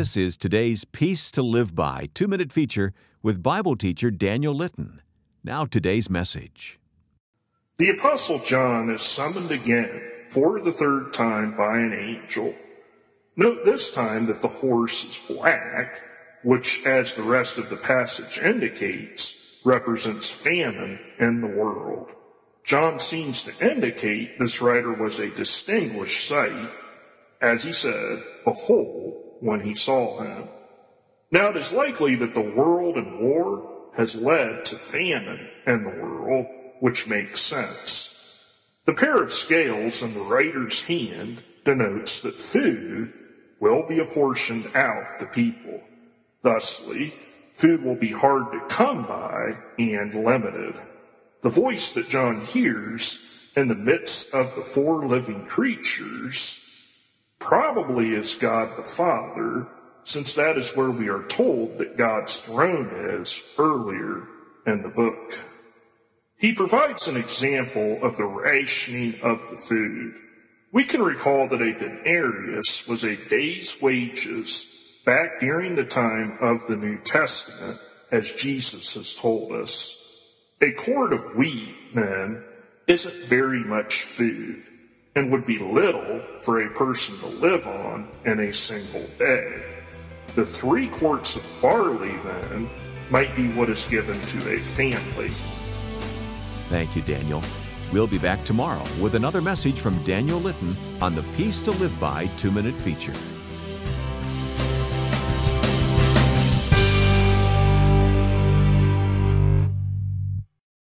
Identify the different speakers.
Speaker 1: This is today's Peace to Live By 2-minute feature with Bible teacher Daniel Litton. Now today's message.
Speaker 2: The Apostle John is summoned again for the third time by an angel. Note this time that the horse is black, which, as the rest of the passage indicates, represents famine in the world. John seems to indicate this rider was a distinguished sight, as he said, "Behold," when he saw him. Now it is likely that the world and war has led to famine in the world, which makes sense. The pair of scales in the rider's hand denotes that food will be apportioned out to people. Thusly, food will be hard to come by and limited. The voice that John hears in the midst of the four living creatures probably is God the Father, since that is where we are told that God's throne is earlier in the book. He provides an example of the rationing of the food. We can recall that a denarius was a day's wages back during the time of the New Testament, as Jesus has told us. A quart of wheat, then, isn't very much food, and would be little for a person to live on in a single day. The 3 quarts of barley, then, might be what is given to a family.
Speaker 1: Thank you, Daniel. We'll be back tomorrow with another message from Daniel Litton on the Peace to Live By 2-minute feature.